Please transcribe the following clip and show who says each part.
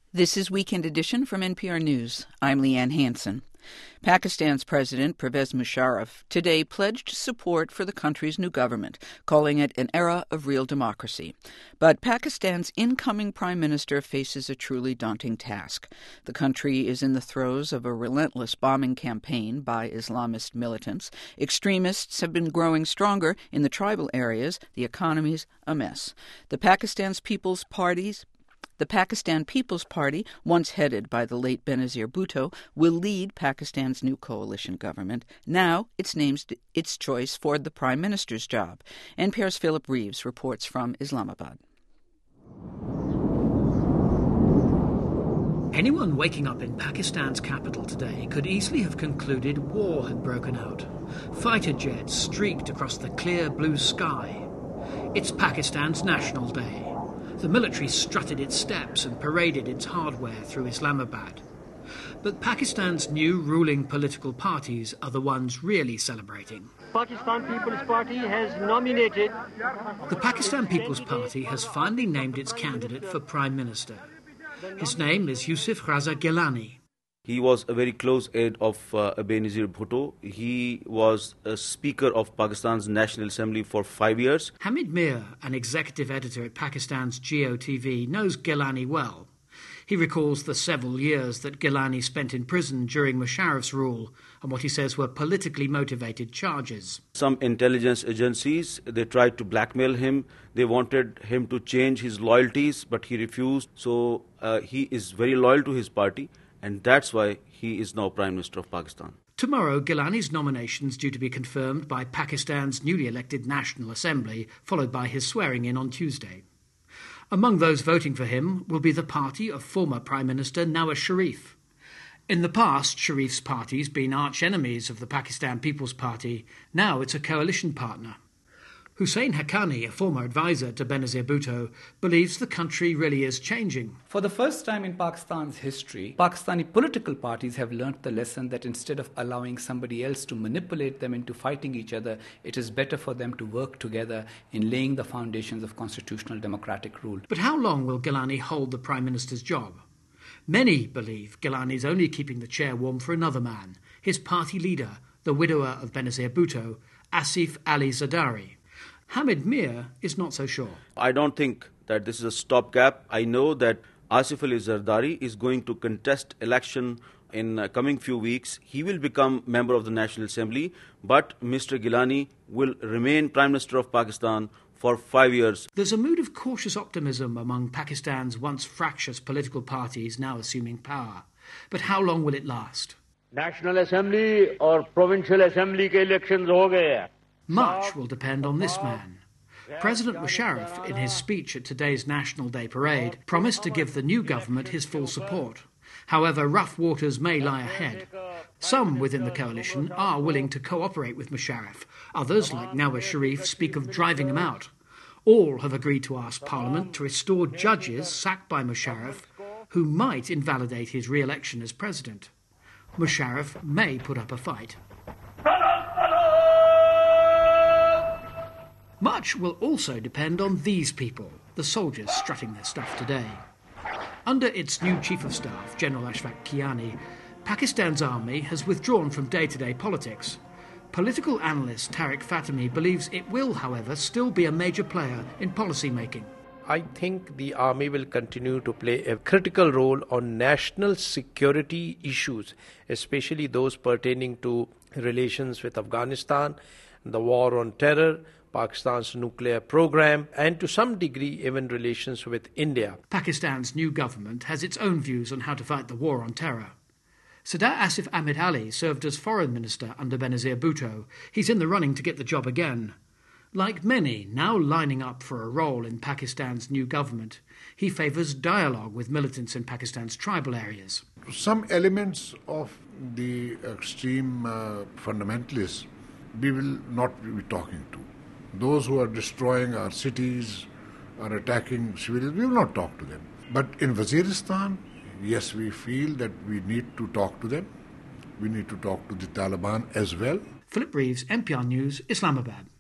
Speaker 1: This is Weekend Edition from NPR News. I'm Leanne Hansen. Pakistan's President Pervez Musharraf today pledged support for the country's new government, calling it an era of real democracy. But Pakistan's incoming prime minister faces a truly daunting task. The country is in the throes of a relentless bombing campaign by Islamist militants. Extremists have been growing stronger in the tribal areas. The economy's a mess. The Pakistan People's Party, once headed by the late Benazir Bhutto, will lead Pakistan's new coalition government. Now it's named its choice for the prime minister's job. NPR's Philip Reeves reports from Islamabad.
Speaker 2: Anyone waking up in Pakistan's capital today could easily have concluded war had broken out. Fighter jets streaked across the clear blue sky. It's Pakistan's National Day. The military strutted its steps and paraded its hardware through Islamabad. But Pakistan's new ruling political parties are the ones really celebrating.
Speaker 3: Pakistan People's Party has nominated...
Speaker 2: The Pakistan People's Party has finally named its candidate for Prime Minister. His name is Yusuf Raza Gilani.
Speaker 4: He was a very close aide of Benazir Bhutto. He was a Speaker of Pakistan's National Assembly for 5 years.
Speaker 2: Hamid Mir, an executive editor at Pakistan's Geo TV, knows Gilani well. He recalls the several years that Gilani spent in prison during Musharraf's rule and what he says were politically motivated charges.
Speaker 4: Some intelligence agencies, they tried to blackmail him. They wanted him to change his loyalties, but he refused. So he is very loyal to his party. And that's why he is now Prime Minister of Pakistan.
Speaker 2: Tomorrow, Gilani's nomination is due to be confirmed by Pakistan's newly elected National Assembly, followed by his swearing-in on Tuesday. Among those voting for him will be the party of former Prime Minister Nawaz Sharif. In the past, Sharif's party's been arch-enemies of the Pakistan People's Party. Now it's a coalition partner. Hussein Haqqani, a former advisor to Benazir Bhutto, believes the country really is changing.
Speaker 5: For the first time in Pakistan's history, Pakistani political parties have learnt the lesson that instead of allowing somebody else to manipulate them into fighting each other, it is better for them to work together in laying the foundations of constitutional democratic rule.
Speaker 2: But how long will Gilani hold the Prime Minister's job? Many believe Gilani is only keeping the chair warm for another man, his party leader, the widower of Benazir Bhutto, Asif Ali Zardari. Hamid Mir is not so sure.
Speaker 4: I don't think that this is a stopgap. I know that Asif Ali Zardari is going to contest election in coming few weeks. He will become member of the National Assembly, but Mr. Gilani will remain Prime Minister of Pakistan for 5 years.
Speaker 2: There's a mood of cautious optimism among Pakistan's once fractious political parties now assuming power. But how long will it last?
Speaker 3: National Assembly or Provincial Assembly ke elections ho gaye.
Speaker 2: Much will depend on this man. President Musharraf, in his speech at today's National Day parade, promised to give the new government his full support. However, rough waters may lie ahead. Some within the coalition are willing to cooperate with Musharraf. Others, like Nawaz Sharif, speak of driving him out. All have agreed to ask Parliament to restore judges sacked by Musharraf who might invalidate his re-election as president. Musharraf may put up a fight. Much will also depend on these people, the soldiers strutting their stuff today. Under its new Chief of Staff, General Ashfaq Kiani, Pakistan's army has withdrawn from day-to-day politics. Political analyst Tariq Fatemi believes it will, however, still be a major player in policy making.
Speaker 6: I think the army will continue to play a critical role on national security issues, especially those pertaining to relations with Afghanistan, the war on terror, Pakistan's nuclear program, and to some degree even relations with India.
Speaker 2: Pakistan's new government has its own views on how to fight the war on terror. Sadr Asif Ahmed Ali served as foreign minister under Benazir Bhutto. He's in the running to get the job again. Like many now lining up for a role in Pakistan's new government, he favours dialogue with militants in Pakistan's tribal areas.
Speaker 7: Some elements of the extreme fundamentalists we will not be talking to. Those who are destroying our cities, are attacking civilians, we will not talk to them. But in Waziristan, yes, we feel that we need to talk to them. We need to talk to the Taliban as well.
Speaker 2: Philip Reeves, NPR News, Islamabad.